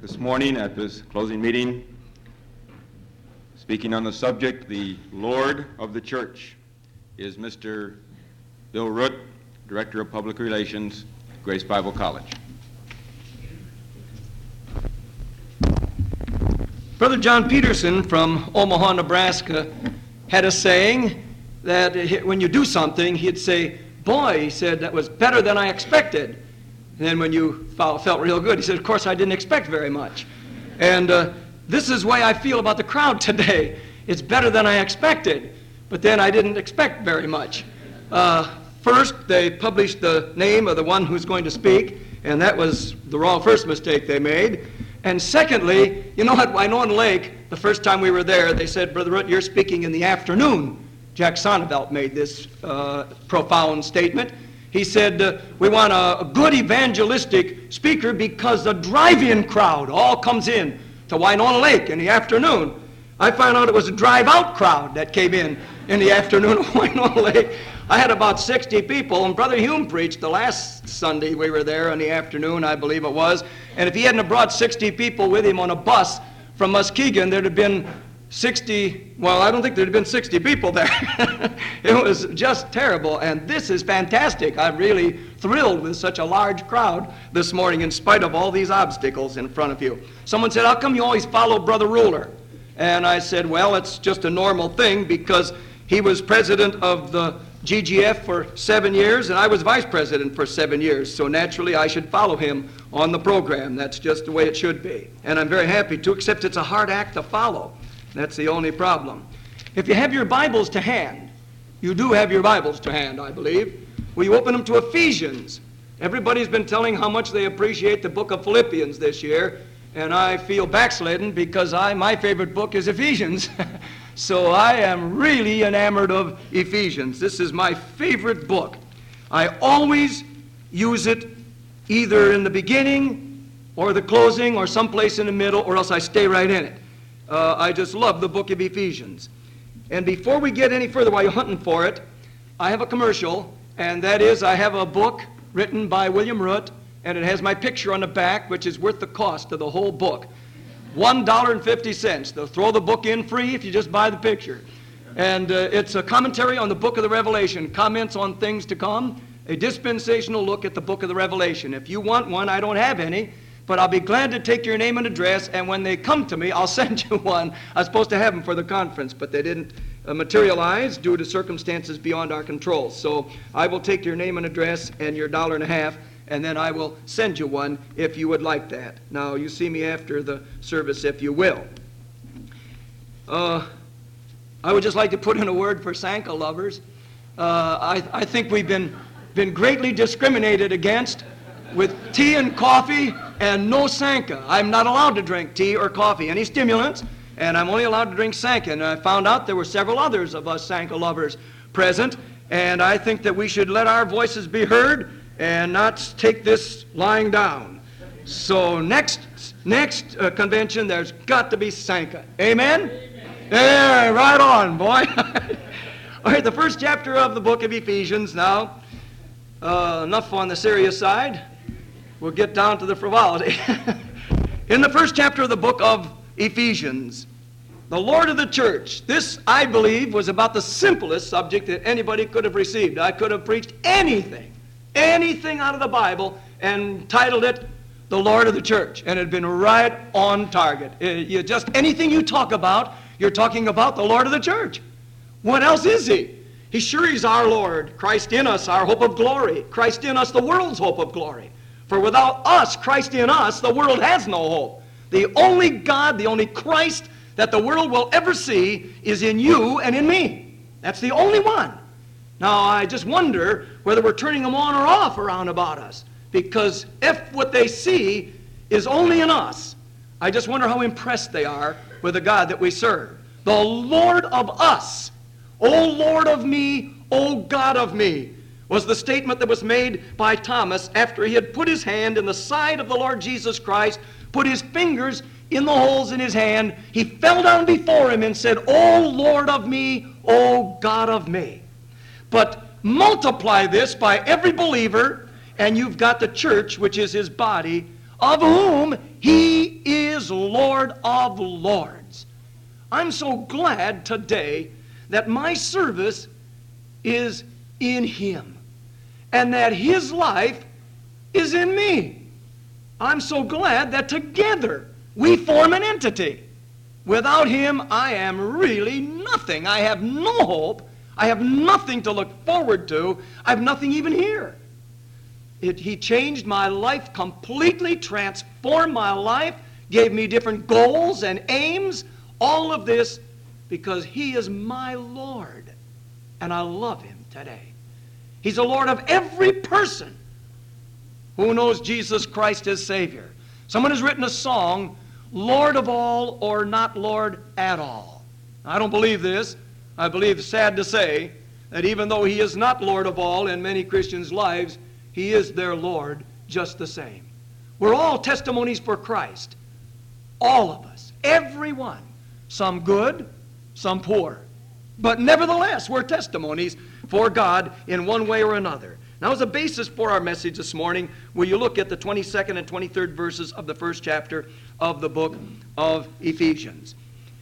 This morning at this closing meeting, speaking on the subject, the Lord of the Church, is Mr. Bill Root, Director of Public Relations, Grace Bible College. Brother John Peterson from Omaha, Nebraska, had a saying that when you do something, he'd say, "Boy," he said, "that was better than I expected." And then when you felt real good, he said, "Of course, I didn't expect very much." And this is the way I feel about the crowd today. It's better than I expected, but then I didn't expect very much. First, they published the name of the one who's going to speak, and that was the first mistake they made. And secondly, you know, at Winona Lake, the first time we were there, they said, "Brother Root, you're speaking in the afternoon." Jack Sonneveld made this profound statement. He said, "We want a good evangelistic speaker because the drive-in crowd all comes in to Winona Lake in the afternoon." I found out it was a drive-out crowd that came in the afternoon of Winona Lake. I had about 60 people, and Brother Hume preached the last Sunday we were there in the afternoon, I believe it was. And if he hadn't have brought 60 people with him on a bus from Muskegon, there'd have been 60, well, I don't think there'd have been 60 people there. It was just terrible, and this is fantastic. I'm really thrilled with such a large crowd this morning in spite of all these obstacles in front of you. Someone said, "How come you always follow Brother Ruler?" And I said, "Well, it's just a normal thing because he was president of the GGF for 7 years, and I was vice president for 7 years, so naturally I should follow him on the program. That's just the way it should be. And I'm very happy to, except it's a hard act to follow. That's the only problem. If you have your Bibles to hand, you do have your Bibles to hand, I believe. Will you open them to Ephesians? Everybody's been telling how much they appreciate the book of Philippians this year, and I feel backslidden because my favorite book is Ephesians. So I am really enamored of Ephesians. This is my favorite book. I always use it either in the beginning or the closing or someplace in the middle, or else I stay right in it. I just love the book of Ephesians. And before we get any further, while you're hunting for it, I have a commercial, and that is I have a book written by William Root, and it has my picture on the back, which is worth the cost of the whole book. $1.50. They'll throw the book in free if you just buy the picture. And it's a commentary on the book of the Revelation, comments on things to come, a dispensational look at the book of the Revelation. If you want one, I don't have any, but I'll be glad to take your name and address, and when they come to me, I'll send you one. I was supposed to have them for the conference, but they didn't materialize due to circumstances beyond our control. So I will take your name and address and your $1.50, and then I will send you one if you would like that. Now, you see me after the service if you will. I would just like to put in a word for Sanka lovers. I think we've been greatly discriminated against with tea and coffee and no Sanka. I'm not allowed to drink tea or coffee, any stimulants, and I'm only allowed to drink Sanka. And I found out there were several others of us Sanka lovers present, and I think that we should let our voices be heard and not take this lying down. So next convention, there's got to be Sanka. Amen? Yeah, right on, boy. All right, the first chapter of the book of Ephesians now. Enough on the serious side. We'll get down to the frivolity. In the first chapter of the book of Ephesians, the Lord of the church. This, I believe, was about the simplest subject that anybody could have received. I could have preached anything out of the Bible and titled it The Lord of the Church, and it had been right on target. Anything you talk about, you're talking about the Lord of the church. What else is he? He's our Lord. Christ in us, our hope of glory. Christ in us, the world's hope of glory. For without us, Christ in us, the world has no hope. The only God, the only Christ that the world will ever see is in you and in me. That's the only one. Now, I just wonder whether we're turning them on or off around about us. Because if what they see is only in us, I just wonder how impressed they are with the God that we serve. The Lord of us, O Lord of me, O God of me, was the statement that was made by Thomas after he had put his hand in the side of the Lord Jesus Christ, put his fingers in the holes in his hand. He fell down before him and said, O Lord of me, O God of me. But multiply this by every believer, and you've got the church, which is his body, of whom he is Lord of lords. I'm so glad today that my service is in him and that his life is in me. I'm so glad that together we form an entity. Without him, I am really nothing. I have no hope. I have nothing to look forward to. I have nothing even here. He changed my life completely, transformed my life, gave me different goals and aims, all of this because he is my Lord, and I love him today. He's the Lord of every person who knows Jesus Christ as Savior. Someone has written a song, Lord of all or not Lord at all. I don't believe this. I believe, sad to say, that even though he is not Lord of all in many Christians' lives, he is their Lord just the same. We're all testimonies for Christ. All of us. Every one. Some good, some poor. But nevertheless, we're testimonies for God in one way or another. Now, as a basis for our message this morning, will you look at the 22nd and 23rd verses of the first chapter of the book of Ephesians.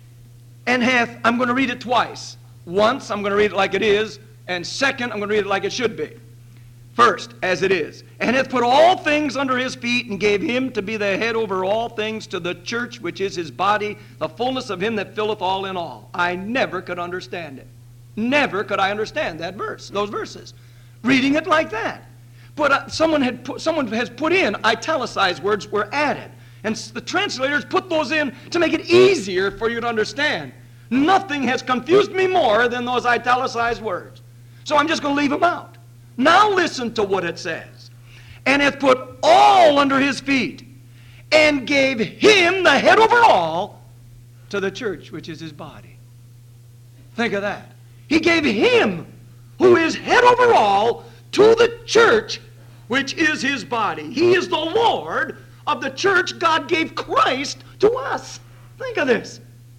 And I'm going to read it twice. Once, I'm going to read it like it is, and second, I'm going to read it like it should be. First, as it is, and hath put all things under his feet, and gave him to be the head over all things to the church, which is his body, the fullness of him that filleth all in all. I never could understand it. Never could I understand that verse, those verses. Reading it like that. But someone has put in italicized words were added. And the translators put those in to make it easier for you to understand. Nothing has confused me more than those italicized words. So I'm just going to leave them out. Now listen to what it says. And hath put all under his feet, and gave him the head over all to the church, which is his body. Think of that. He gave him, who is head over all, to the church, which is his body. He is the Lord of the church. God gave Christ to us. Think of this.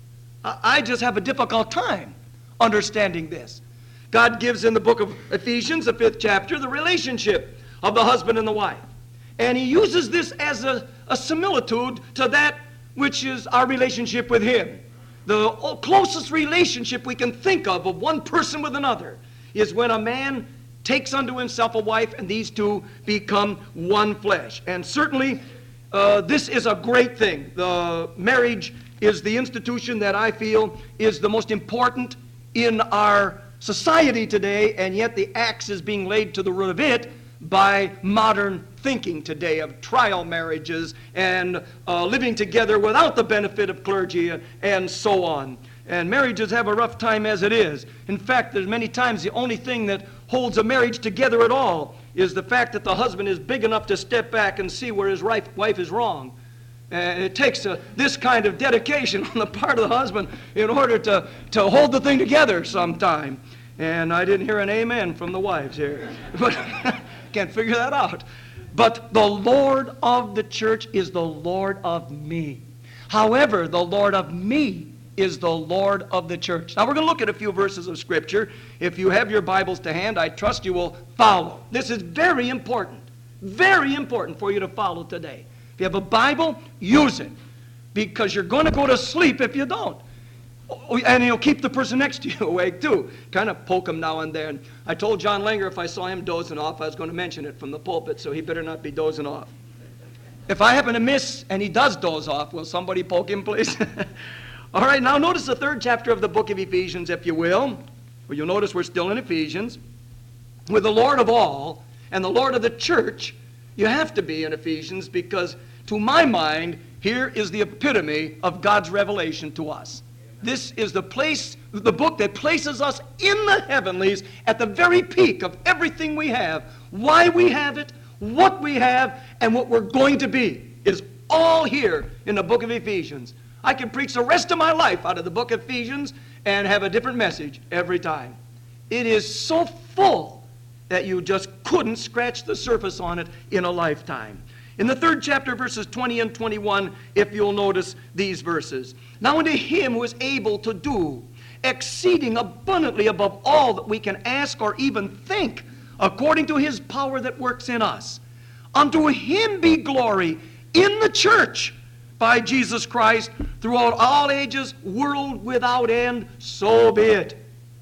I just have a difficult time understanding this. God gives in the book of Ephesians, the 5th chapter, the relationship of the husband and the wife. And he uses this as a similitude to that which is our relationship with him. The closest relationship we can think of one person with another is when a man takes unto himself a wife, and these two become one flesh. And certainly this is a great thing. The marriage is the institution that I feel is the most important in our society today, and yet the axe is being laid to the root of it by modern thinking today of trial marriages and living together without the benefit of clergy and so on. And marriages have a rough time as it is. In fact, there's many times the only thing that holds a marriage together at all is the fact that the husband is big enough to step back and see where his wife is wrong. And it takes this kind of dedication on the part of the husband in order to hold the thing together sometime. And I didn't hear an amen from the wives here. But can't figure that out. But the Lord of the church is the Lord of me. However, the Lord of me is the Lord of the church. Now we're going to look at a few verses of Scripture. If you have your Bibles to hand, I trust you will follow. This is very important for you to follow today. If you have a Bible, use it, because you're going to go to sleep if you don't. And you'll keep the person next to you awake too. Kind of poke him now and then. I told John Langer if I saw him dozing off, I was going to mention it from the pulpit, so he better not be dozing off. If I happen to miss and he does doze off, will somebody poke him, please? All right, now notice the 3rd chapter of the book of Ephesians, if you will. Well, you'll notice we're still in Ephesians. With the Lord of all and the Lord of the church, you have to be in Ephesians, because to my mind, here is the epitome of God's revelation to us. This is the book that places us in the heavenlies at the very peak of everything we have. Why we have it, what we have, and what we're going to be is all here in the book of Ephesians. I can preach the rest of my life out of the book of Ephesians and have a different message every time. It is so full that you just couldn't scratch the surface on it in a lifetime. In the 3rd chapter, verses 20 and 21, if you'll notice these verses. Now unto him who is able to do exceeding abundantly above all that we can ask or even think, according to his power that works in us. Unto him be glory in the church by Jesus Christ throughout all ages, world without end, so be it.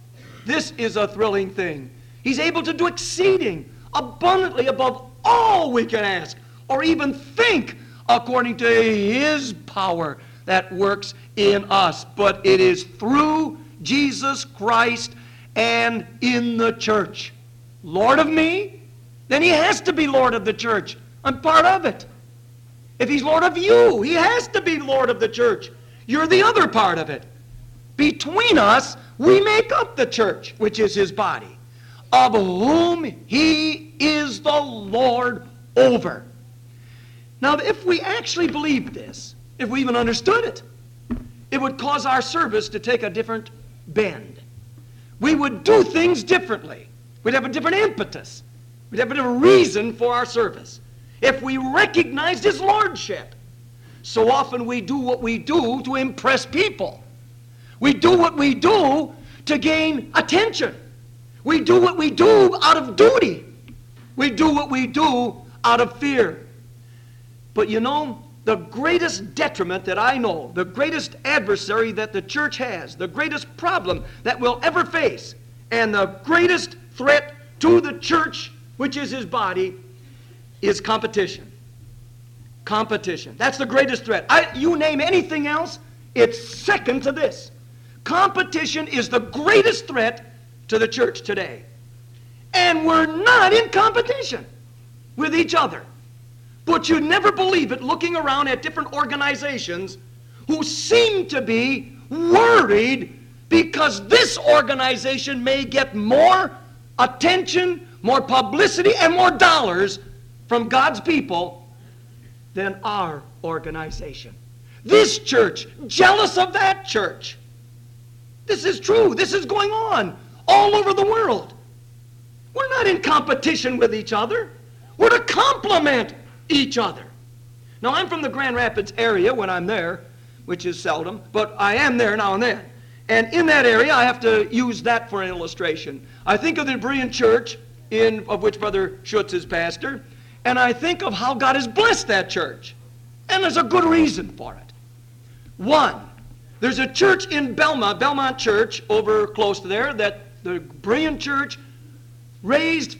This is a thrilling thing. He's able to do exceeding abundantly above all we can ask or even think, according to His power that works in us. But it is through Jesus Christ and in the church. Lord of me? Then He has to be Lord of the church. I'm part of it. If He's Lord of you, He has to be Lord of the church. You're the other part of it. Between us, we make up the church, which is His body, of whom He is the Lord over. Now, if we actually believed this, if we even understood it, it would cause our service to take a different bend. We would do things differently. We'd have a different impetus. We'd have a different reason for our service if we recognized His lordship. So often we do what we do to impress people. We do what we do to gain attention. We do what we do out of duty. We do what we do out of fear. But you know, the greatest detriment that I know, the greatest adversary that the church has, the greatest problem that we'll ever face, and the greatest threat to the church, which is His body, is competition. Competition. That's the greatest threat. You name anything else, it's second to this. Competition is the greatest threat to the church today. And we're not in competition with each other. But you'd never believe it looking around at different organizations who seem to be worried because this organization may get more attention, more publicity, and more dollars from God's people than our organization. This church, jealous of that church. This is true. This is going on all over the world. We're not in competition with each other. We're to complement each other. Now, I'm from the Grand Rapids area when I'm there, which is seldom, but I am there now and then. And in that area, I have to use that for an illustration. I think of the Berean church, of which Brother Schutz is pastor, and I think of how God has blessed that church. And there's a good reason for it. One, there's a church in Belmont Church, over close to there, that the Berean church raised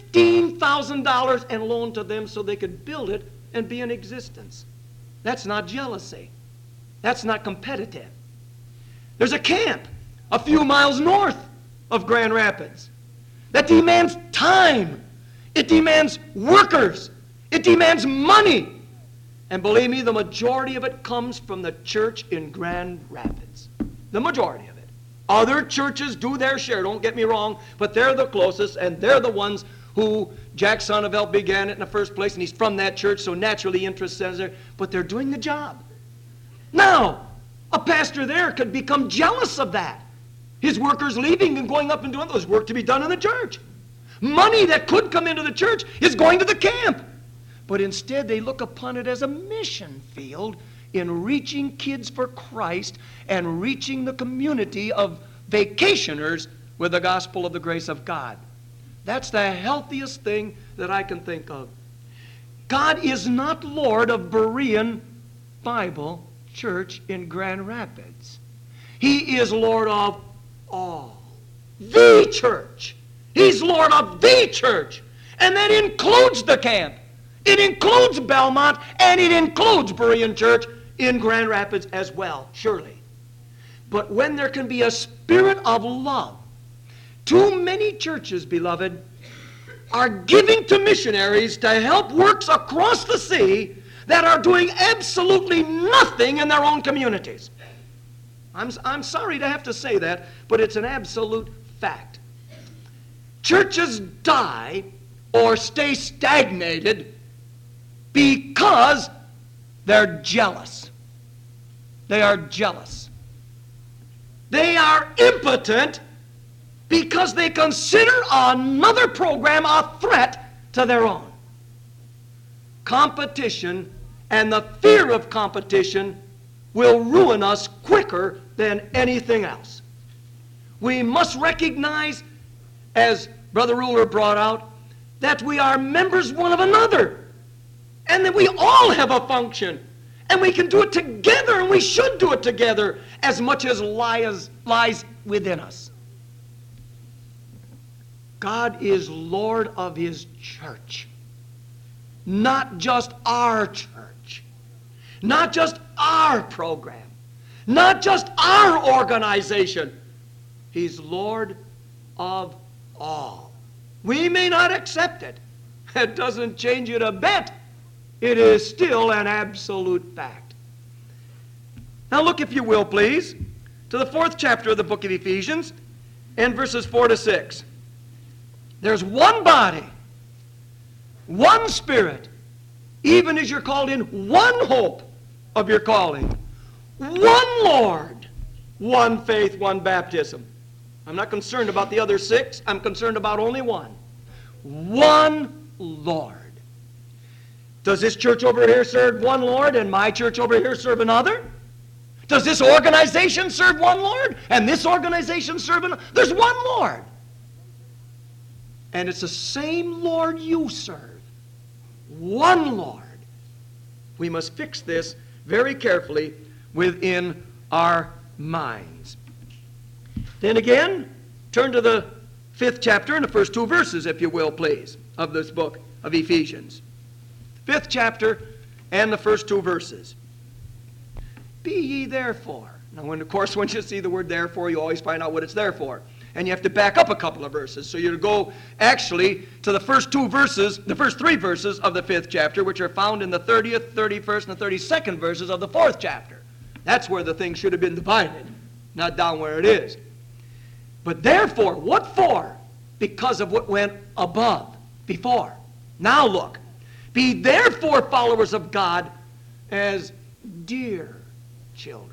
$15,000 and loaned to them so they could build it and be in existence. That's not jealousy. That's not competitive. There's a camp a few miles north of Grand Rapids that demands time. It demands workers. It demands money. And believe me, the majority of it comes from the church in Grand Rapids. The majority of it. Other churches do their share, don't get me wrong, but they're the closest, and they're the ones who Jack Sonneveld began it in the first place, and he's from that church, so naturally interest says there, but they're doing the job. Now, a pastor there could become jealous of that. His workers leaving and going up and doing, there's work to be done in the church. Money that could come into the church is going to the camp. But instead they look upon it as a mission field in reaching kids for Christ and reaching the community of vacationers with the gospel of the grace of God. That's the healthiest thing that I can think of. God is not Lord of Berean Bible Church in Grand Rapids. He is Lord of all. The church. He's Lord of the church. And that includes the camp. It includes Belmont, and it includes Berean Church in Grand Rapids as well, surely. But when there can be a spirit of love, too many churches, beloved, are giving to missionaries to help works across the sea that are doing absolutely nothing in their own communities. I'm sorry to have to say that, but it's an absolute fact. Churches die or stay stagnated because they're jealous. They are jealous. They are impotent because they consider another program a threat to their own. Competition and the fear of competition will ruin us quicker than anything else. We must recognize, as Brother Ruler brought out, that we are members one of another. And that we all have a function. And we can do it together, and we should do it together as much as lies within us. God is Lord of His church. Not just our church. Not just our program. Not just our organization. He's Lord of all. We may not accept it. It doesn't change it a bit. It is still an absolute fact. Now look, if you will, please, to the 4th chapter of the book of Ephesians and verses 4 to 6. There's one body, one Spirit, even as you're called in one hope of your calling, one Lord, one faith, one baptism. I'm not concerned about the other 6. I'm concerned about only one. One Lord. Does this church over here serve one Lord and my church over here serve another? Does this organization serve one Lord and this organization serve another? There's one Lord. And it's the same Lord you serve. One Lord. We must fix this very carefully within our minds. Then again, turn to the 5th chapter and the first 2 verses, if you will, please, of this book of Ephesians. 5th chapter and the first 2 verses. Be ye therefore. Now, when you see the word therefore, you always find out what it's there for. And you have to back up a couple of verses. So you go actually to the first 2 verses, the first 3 verses of the 5th chapter, which are found in the 30th, 31st, and the 32nd verses of the 4th chapter. That's where the thing should have been divided, not down where it is. But therefore, what for? Because of what went above, before. Now look. Be therefore followers of God as dear children.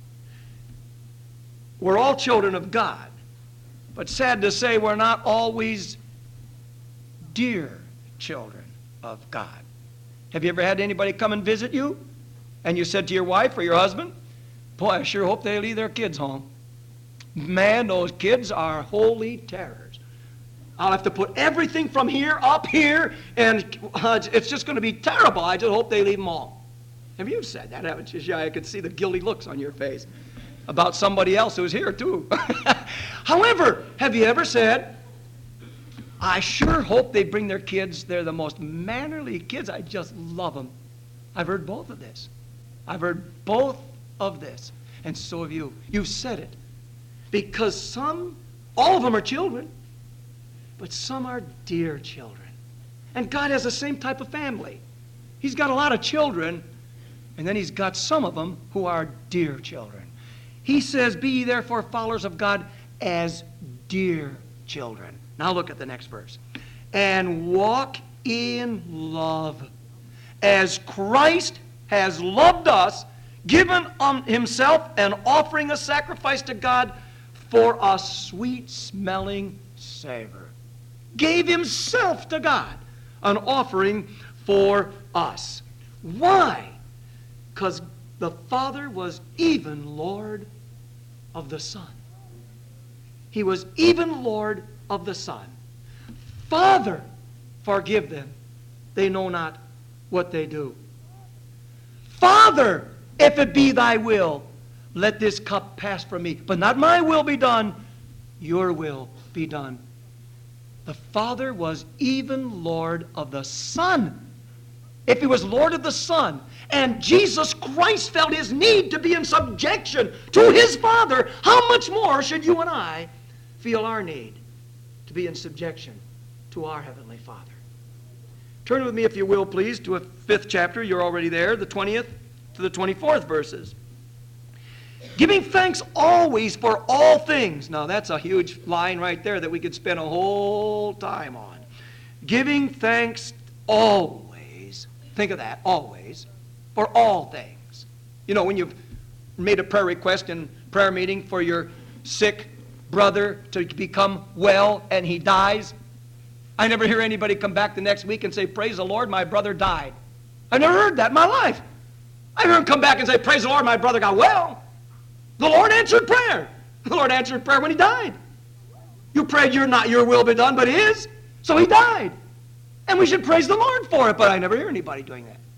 We're all children of God. But sad to say, we're not always dear children of God. Have you ever had anybody come and visit you? And you said to your wife or your husband, boy, I sure hope they leave their kids home. Man, those kids are holy terrors. I'll have to put everything from here up here, and it's just going to be terrible. I just hope they leave them all. Have you said that, haven't you? Yeah, I could see the guilty looks on your face about somebody else who's here, too. However, have you ever said, I sure hope they bring their kids. They're the most mannerly kids. I just love them. I've heard both of this. I've heard both of this. And so have you. You've said it. Because all of them are children, but some are dear children. And God has the same type of family. He's got a lot of children, and then He's got some of them who are dear children. He says, be ye therefore followers of God as dear children. Now look at the next verse. And walk in love, as Christ has loved us, given Himself an offering, a sacrifice to God for a sweet-smelling savor. Gave Himself to God, an offering for us. Why? Because the Father was even Lord of the Son. He was even Lord of the Son. Father, forgive them. They know not what they do. Father, if it be thy will, let this cup pass from me. But not my will be done, your will be done. The Father was even Lord of the Son. If He was Lord of the Son, and Jesus Christ felt His need to be in subjection to His Father, how much more should you and I feel our need to be in subjection to our Heavenly Father? Turn with me, if you will, please, to a 5th chapter. You're already there, the 20th to the 24th verses. Giving thanks always for all things. Now, that's a huge line right there that we could spend a whole time on. Giving thanks always. Think of that, always. For all things. You know, when you've made a prayer request in prayer meeting for your sick brother to become well and he dies, I never hear anybody come back the next week and say, praise the Lord, my brother died. I never heard that in my life. I heard him come back and say, praise the Lord, my brother got well. The Lord answered prayer. The Lord answered prayer when he died. You prayed not your will be done, but His. So he died. And we should praise the Lord for it, but I never hear anybody doing that.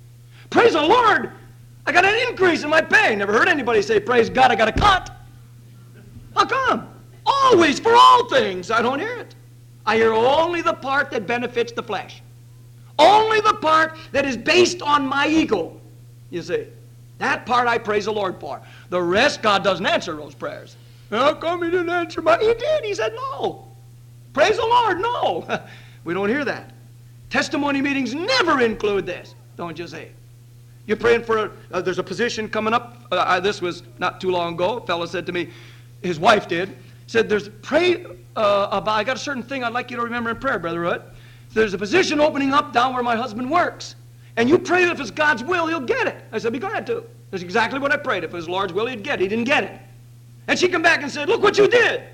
Praise the Lord, I got an increase in my pay. Never heard anybody say, praise God, I got a cut. How come? Always, for all things. I don't hear it. I hear only the part that benefits the flesh. Only the part that is based on my ego. You see, that part I praise the Lord for. The rest, God doesn't answer those prayers. How come He didn't answer my... He did. He said no. Praise the Lord, no. We don't hear that. Testimony meetings never include this, don't you see? You're praying for, there's a position coming up. This was not too long ago. A fellow said to me, his wife did, said, pray about, I got a certain thing I'd like you to remember in prayer, Brother Root. There's a position opening up down where my husband works. And you pray that if it's God's will, he'll get it. I said, be glad to. That's exactly what I prayed. If it was the Lord's will, he'd get it. He didn't get it. And she come back and said, look what you did.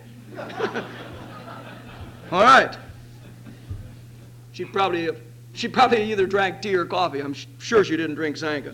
All right. She probably either drank tea or coffee. I'm sure she didn't drink Sanka.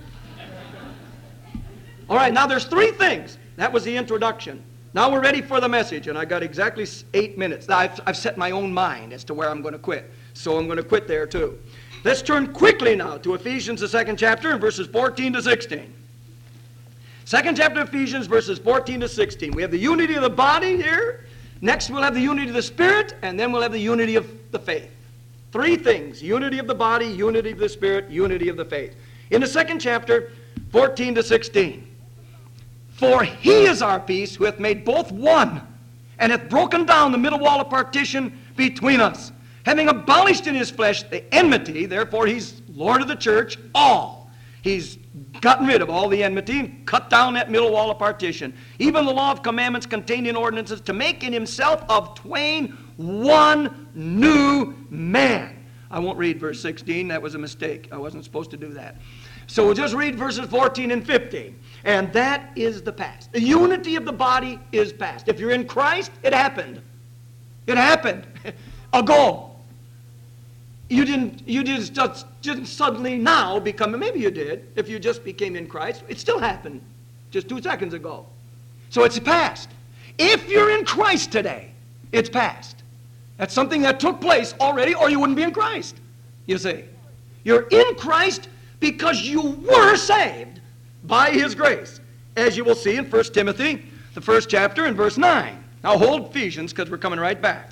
All right, now there's 3 things. That was the introduction. Now we're ready for the message, and I got exactly 8 minutes. Now, I've set my own mind as to where I'm going to quit, so I'm going to quit there too. Let's turn quickly now to Ephesians, the 2nd chapter, and verses 14 to 16. 2nd chapter of Ephesians, verses 14 to 16. We have the unity of the body here. Next, we'll have the unity of the Spirit, and then we'll have the unity of the faith. 3 things: unity of the body, unity of the Spirit, unity of the faith. In the 2nd chapter, 14 to 16. For He is our peace, who hath made both one, and hath broken down the middle wall of partition between us, having abolished in His flesh the enmity. Therefore He's Lord of the church, all. He's gotten rid of all the enmity and cut down that middle wall of partition. Even the law of commandments contained in ordinances, to make in Himself of twain one new man. I won't read verse 16. That was a mistake. I wasn't supposed to do that. So we'll just read verses 14 and 15. And that is the past. The unity of the body is past. If you're in Christ, it happened. It happened ago. You didn't suddenly now become, maybe you did, if you just became in Christ. It still happened just 2 seconds ago. So it's past. If you're in Christ today, it's past. That's something that took place already, or you wouldn't be in Christ, you see. You're in Christ because you were saved by His grace, as you will see in 1 Timothy, the 1st chapter, and verse 9. Now hold Ephesians, because we're coming right back.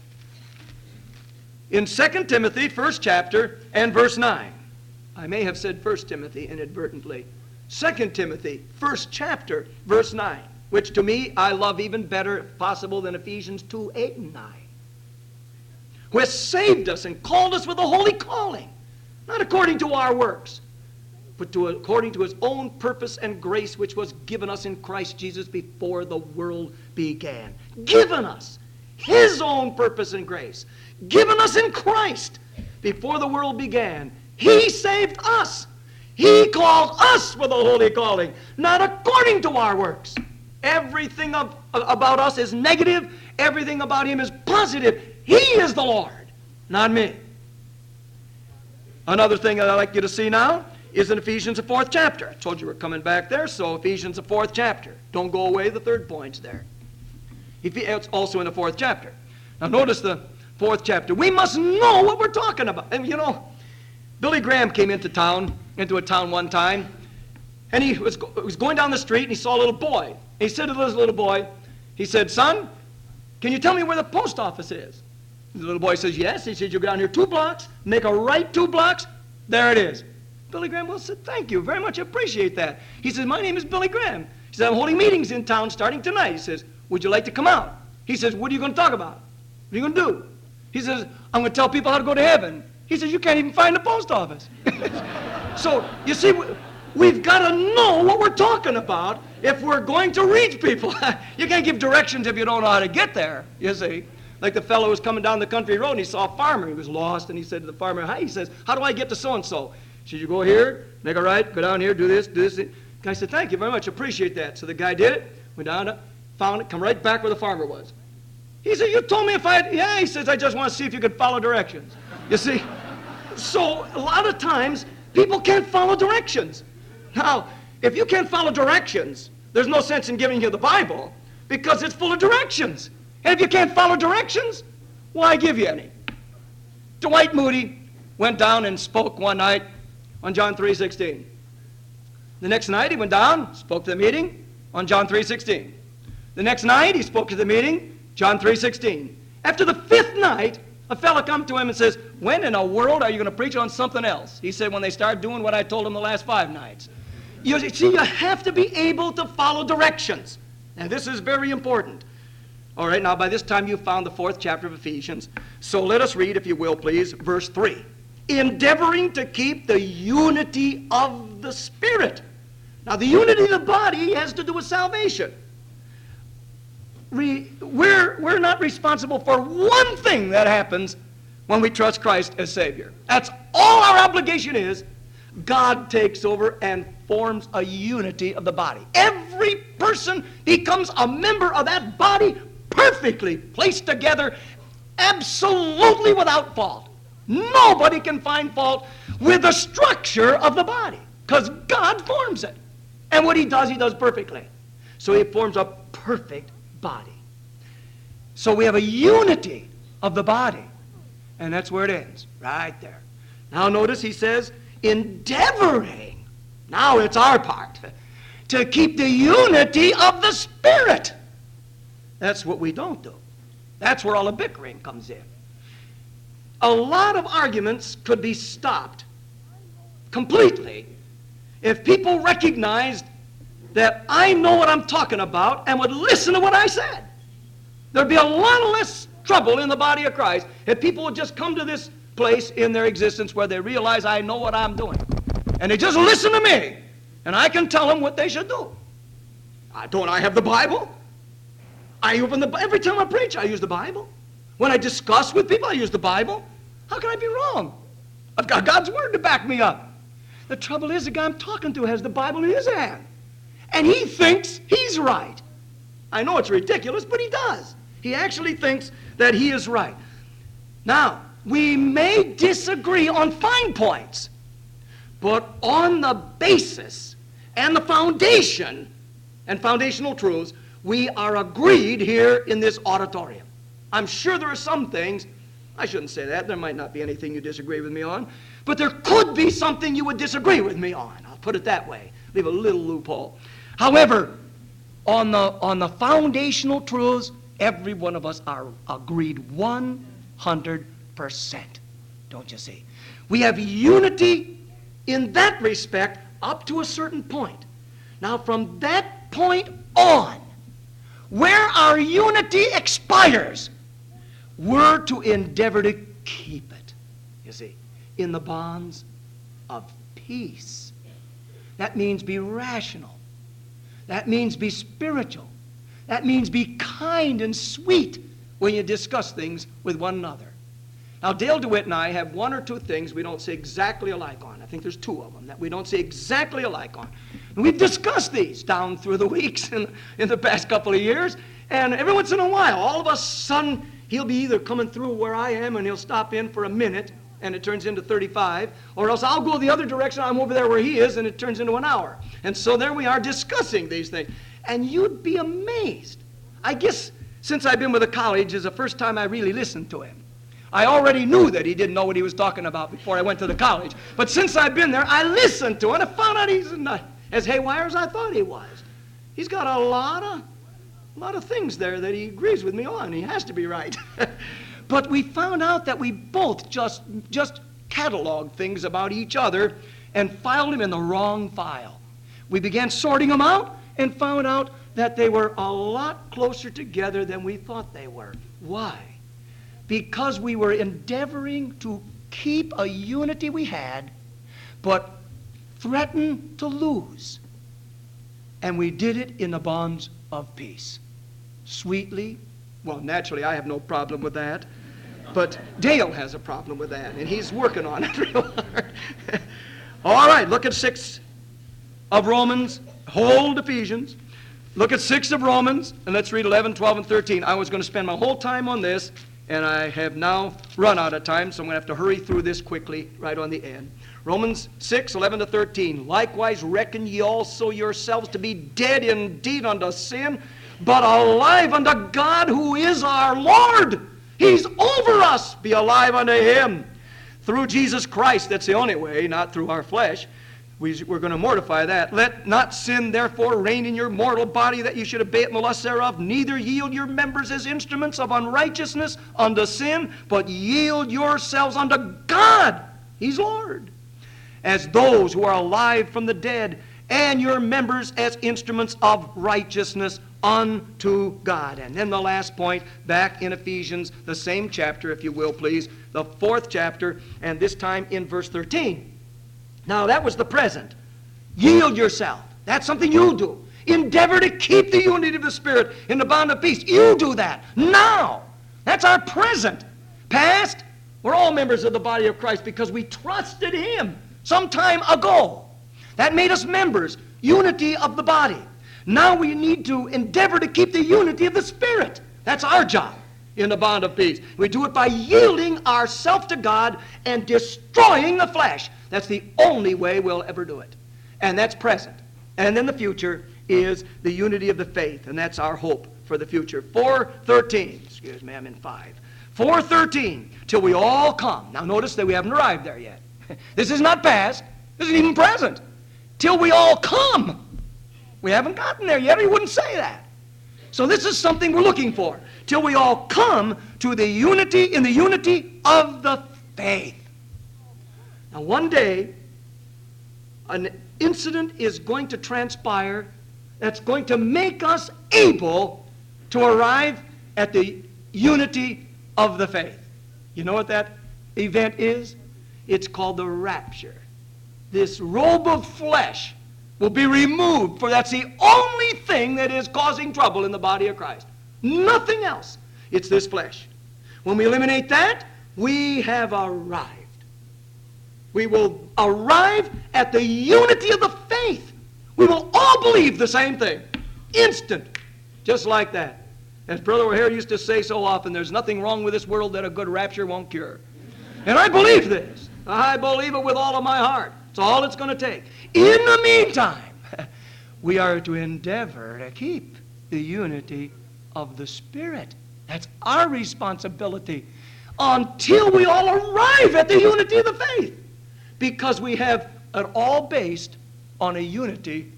In 2 Timothy, 1st chapter, and verse 9. I may have said 1 Timothy inadvertently. 2 Timothy, 1st chapter, verse 9, which to me I love even better, if possible, than Ephesians 2, 8, and 9. Who has saved us and called us with a holy calling, not according to our works, but according to His own purpose and grace, which was given us in Christ Jesus before the world began. Given us His own purpose and grace. Given us in Christ before the world began. He saved us. He called us with a holy calling, not according to our works. Everything about us is negative. Everything about Him is positive. He is the Lord, not me. Another thing that I'd like you to see now is in Ephesians, the 4th chapter. I told you we're coming back there, so Ephesians, the 4th chapter. Don't go away, the 3rd point's there. It's also in the 4th chapter. Now notice the 4th chapter. We must know what we're talking about. And you know, Billy Graham came into a town one time, and he was going down the street, and he saw a little boy. And he said to this little boy, he said, son, can you tell me where the post office is? The little boy says, yes. He said, you go down here 2 blocks, make a right 2 blocks, there it is. Billy Graham said, thank you, very much appreciate that. He says, my name is Billy Graham. He said, I'm holding meetings in town starting tonight. He says, would you like to come out? He says, what are you going to talk about? What are you going to do? He says, I'm going to tell people how to go to heaven. He says, you can't even find the post office. So, you see, we've got to know what we're talking about if we're going to reach people. You can't give directions if you don't know how to get there, you see. Like the fellow was coming down the country road, and he saw a farmer. He was lost, and he said to the farmer, hi, he says, how do I get to so-and-so? He said, you go here, make a right, go down here, do this, do this. The guy said, thank you very much, appreciate that. So the guy did it, went down, found it, come right back where the farmer was. He said, you told me if I had, yeah, he says, I just want to see if you could follow directions. You see? So a lot of times, people can't follow directions. Now, if you can't follow directions, there's no sense in giving you the Bible, because it's full of directions. And if you can't follow directions, why give you any? Dwight Moody went down and spoke one night on John 3:16. The next night he went down, spoke to the meeting on John 3:16. The next night he spoke to the meeting, John 3:16. After the fifth night, a fellow come to him and says, when in the world are you going to preach on something else? He said, when they start doing what I told them the last 5 nights. You see, you have to be able to follow directions. And this is very important. All right, now by this time you've found the 4th chapter of Ephesians. So let us read, if you will, please, verse 3. Endeavoring to keep the unity of the Spirit. Now, the unity of the body has to do with salvation. We're not responsible for one thing that happens when we trust Christ as Savior. That's all our obligation is. God takes over and forms a unity of the body. Every person becomes a member of that body, perfectly placed together, absolutely without fault. Nobody can find fault with the structure of the body, because God forms it. And what he does perfectly. So he forms a perfect body. So we have a unity of the body. And that's where it ends, right there. Now notice he says, endeavoring, now it's our part, to keep the unity of the Spirit. That's what we don't do. That's where all the bickering comes in. A lot of arguments could be stopped completely if people recognized that I know what I'm talking about and would listen to what I said. There'd be a lot less trouble in the body of Christ if people would just come to this place in their existence where they realize I know what I'm doing. And they just listen to me, and I can tell them what they should do. Don't I have the Bible? Every time I preach, I use the Bible. When I discuss with people, I use the Bible. How can I be wrong? I've got God's Word to back me up. The trouble is, the guy I'm talking to has the Bible in his hand. And he thinks he's right. I know it's ridiculous, but he does. He actually thinks that he is right. Now, we may disagree on fine points, but on the basis and the foundation and foundational truths, we are agreed here in this auditorium. I'm sure there are some things, I shouldn't say that, there might not be anything you disagree with me on, but there could be something you would disagree with me on. I'll put it that way, leave a little loophole. However, on the foundational truths, every one of us are agreed 100%. Don't you see? We have unity in that respect up to a certain point. Now, from that point on, where our unity expires, we're to endeavor to keep it, you see, in the bonds of peace. That means be rational. That means be spiritual. That means be kind and sweet when you discuss things with one another. Now, Dale DeWitt and I have 1 or 2 things we don't say exactly alike on. I think there's 2 of them that we don't say exactly alike on. And we've discussed these down through the weeks in the past couple of years. And every once in a while, all of a sudden, he'll be either coming through where I am and he'll stop in for a minute and it turns into 35, or else I'll go the other direction, I'm over there where he is, and it turns into an hour. And so there we are discussing these things. And you'd be amazed. I guess since I've been with the college is the first time I really listened to him. I already knew that he didn't know what he was talking about before I went to the college. But since I've been there, I listened to him and I found out he's not as haywire as I thought he was. He's got a lot of things there that he agrees with me on. He has to be right. But we found out that we both just cataloged things about each other and filed them in the wrong file. We began sorting them out and found out that they were a lot closer together than we thought they were. Why? Because we were endeavoring to keep a unity we had, but threatened to lose. And we did it in the bonds of peace. Sweetly. Well, naturally, I have no problem with that. But Dale has a problem with that, and he's working on it real hard. All right, look at 6 of Romans. Hold Ephesians. Look at 6 of Romans, and let's read 11, 12, and 13. I was going to spend my whole time on this, and I have now run out of time, so I'm going to have to hurry through this quickly right on the end. Romans 6, 11 to 13. Likewise reckon ye also yourselves to be dead indeed unto sin, but alive unto God who is our Lord. He's over us. Be alive unto Him. Through Jesus Christ, that's the only way, not through our flesh. We're going to mortify that. Let not sin therefore reign in your mortal body, that you should obey it in the lust thereof. Neither yield your members as instruments of unrighteousness unto sin, but yield yourselves unto God. He's Lord. As those who are alive from the dead, and your members as instruments of righteousness unto God. And then the last point, back in Ephesians, the same chapter, if you will, please, the 4th chapter, and this time in verse 13. Now, that was the present. Yield yourself. That's something you do. Endeavor to keep the unity of the Spirit in the bond of peace. You do that. Now. That's our present. Past, we're all members of the body of Christ because we trusted Him some time ago. That made us members. Unity of the body. Now we need to endeavor to keep the unity of the Spirit. That's our job in the bond of peace. We do it by yielding ourselves to God and destroying the flesh. That's the only way we'll ever do it. And that's present. And then the future is the unity of the faith, and that's our hope for the future. 4:13. Excuse me, I'm in 5. 4:13. Till we all come. Now notice that we haven't arrived there yet. This is not past. This isn't even present. Till we all come. We haven't gotten there yet, or he wouldn't say that. So this is something we're looking for. Till we all come to the unity, in the unity of the faith. Now one day, an incident is going to transpire that's going to make us able to arrive at the unity of the faith. You know what that event is? It's called the rapture. This robe of flesh will be removed, for that's the only thing that is causing trouble in the body of Christ. Nothing else. It's this flesh. When we eliminate that, we have arrived. We will arrive at the unity of the faith. We will all believe the same thing. Instant. Just like that. As Brother O'Hare used to say so often, there's nothing wrong with this world that a good rapture won't cure. And I believe this. I believe it with all of my heart. It's all it's going to take. In the meantime, we are to endeavor to keep the unity of the Spirit. That's our responsibility until we all arrive at the unity of the faith. Because we have it all based on a unity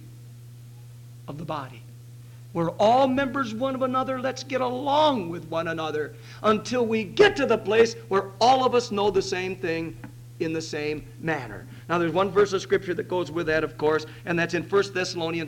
of the body. We're all members one of another. Let's get along with one another until we get to the place where all of us know the same thing in the same manner. Now there's one verse of Scripture that goes with that, of course, and that's in 1 Thessalonians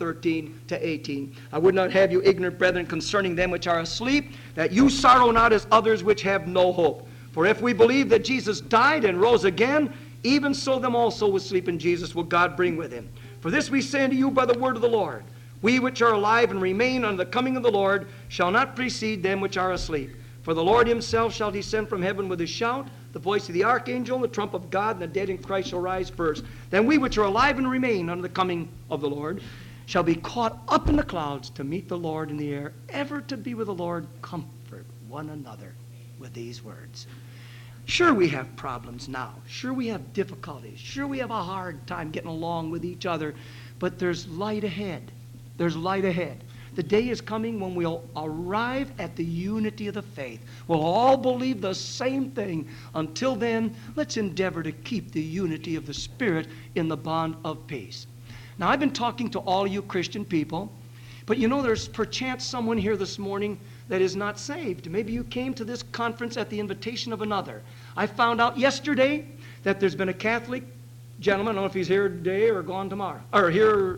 4:13-18. I would not have you ignorant, brethren, concerning them which are asleep, that you sorrow not as others which have no hope. For if we believe that Jesus died and rose again, even so them also which sleep in Jesus will God bring with him. For this we say unto you by the word of the Lord, we which are alive and remain unto the coming of the Lord shall not precede them which are asleep. For the Lord himself shall descend from heaven with a shout, the voice of the archangel, and the trump of God, and the dead in Christ shall rise first. Then we which are alive and remain unto the coming of the Lord shall be caught up in the clouds to meet the Lord in the air, ever to be with the Lord. Comfort one another with these words. Sure, we have problems now. Sure, we have difficulties. Sure, we have a hard time getting along with each other. But there's light ahead. There's light ahead. The day is coming when we'll arrive at the unity of the faith. We'll all believe the same thing. Until then, let's endeavor to keep the unity of the Spirit in the bond of peace. Now, I've been talking to all you Christian people, but you know there's perchance someone here this morning that is not saved. Maybe you came to this conference at the invitation of another. I found out yesterday that there's been a Catholic gentleman, I don't know if he's here today or gone tomorrow, or here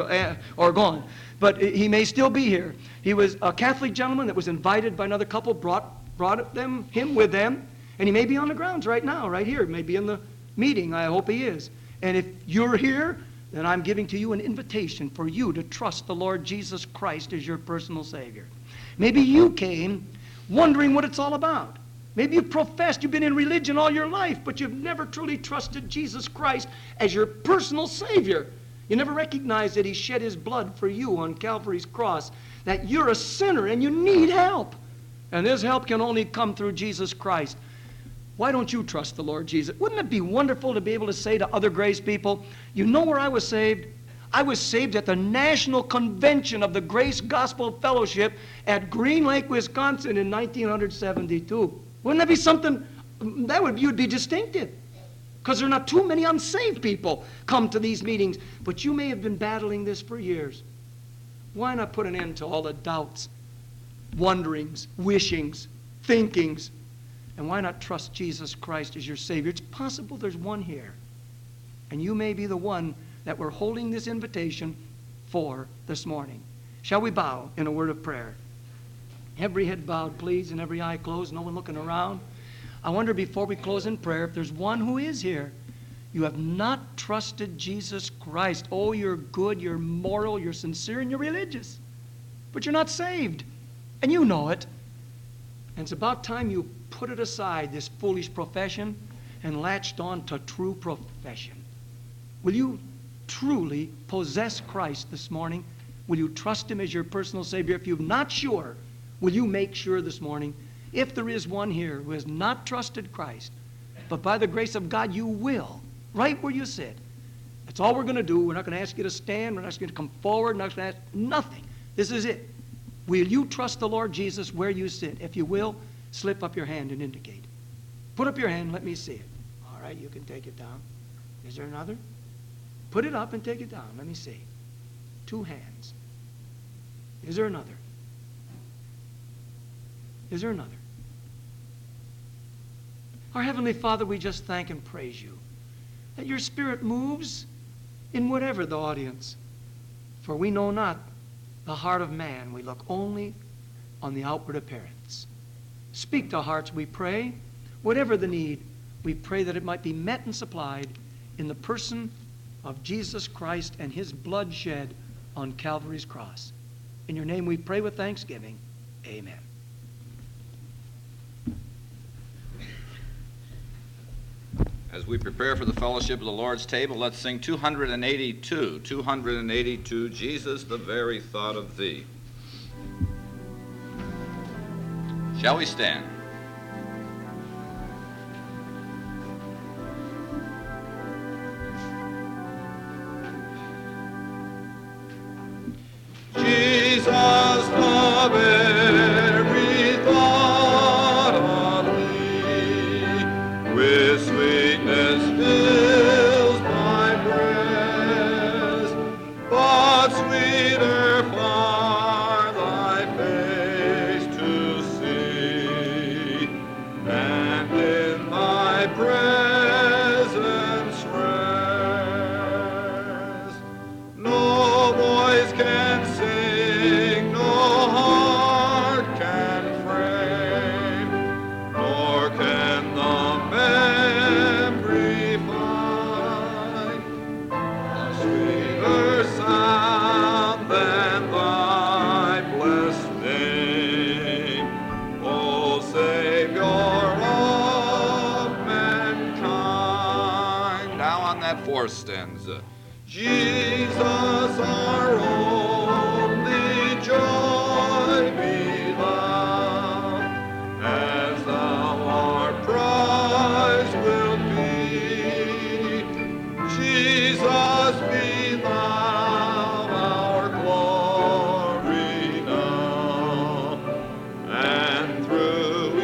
or gone, but he may still be here. He was a Catholic gentleman that was invited by another couple, brought him with them, and he may be on the grounds right now, right here, maybe in the meeting. I hope he is. And if you're here, then I'm giving to you an invitation for you to trust the Lord Jesus Christ as your personal Savior. Maybe you came wondering what it's all about. Maybe you've professed, you've been in religion all your life, but you've never truly trusted Jesus Christ as your personal Savior. You never recognized that he shed his blood for you on Calvary's cross, that you're a sinner and you need help. And this help can only come through Jesus Christ. Why don't you trust the Lord Jesus? Wouldn't it be wonderful to be able to say to other Grace people, you know where I was saved? I was saved at the National Convention of the Grace Gospel Fellowship at Green Lake, Wisconsin in 1972. Wouldn't that be something? You'd be distinctive. because there are not too many unsaved people come to these meetings. But you may have been battling this for years. Why not put an end to all the doubts, wonderings, wishings, thinkings, and why not trust Jesus Christ as your Savior? It's possible there's one here, and you may be the one that we're holding this invitation for this morning. Shall we bow in a word of prayer? Every head bowed, please, and every eye closed, no one looking around. I wonder before we close in prayer if there's one who is here. You have not trusted Jesus Christ. Oh, you're good, you're moral, you're sincere, and you're religious. But you're not saved, and you know it. And it's about time you put it aside, this foolish profession, and latched on to true profession. Will you truly possess Christ this morning? Will you trust Him as your personal Savior? If you're not sure, will you make sure this morning? If there is one here who has not trusted Christ, but by the grace of God you will, right where you sit. That's all we're going to do. We're not going to ask you to stand. We're not going to come forward. We're not going to ask nothing. This is it. Will you trust the Lord Jesus where you sit? If you will, slip up your hand and indicate. Put up your hand. Let me see it. All right, you can take it down. Is there another? Put it up and take it down. Let me see. 2 hands. Is there another? Is there another? Our Heavenly Father, we just thank and praise you that your Spirit moves in whatever the audience. For we know not the heart of man. We look only on the outward appearance. Speak to hearts, we pray. Whatever the need, we pray that it might be met and supplied in the person of Jesus Christ and His blood shed on Calvary's cross. In your name we pray with thanksgiving. Amen. As we prepare for the fellowship of the Lord's table, let's sing 282. 282, Jesus, the very thought of Thee. Shall we stand? Jesus, the very thought of Thee, with sweetness fills my breast, but sweeter far Thy face to see, and in Thy presence rest. No voice can sing, no heart can frame, nor can the memory find a sweeter sound than Thy blessed name, O Savior of mankind. Now on that 4th stanza. Jesus, our only joy, beloved, as Thou our prize wilt be. Jesus, be Thou our glory now, and through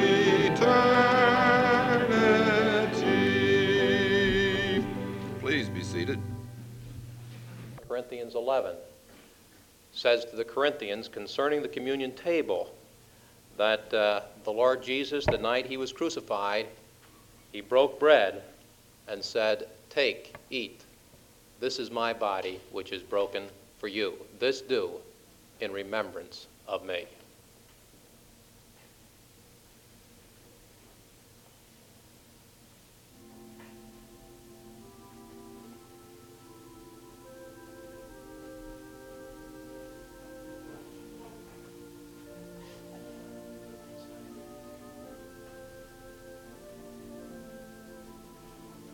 eternity. Please be seated. Corinthians 11 says to the Corinthians concerning the communion table that the Lord Jesus, the night He was crucified, He broke bread and said, "Take, eat. This is my body which is broken for you. This do in remembrance of me."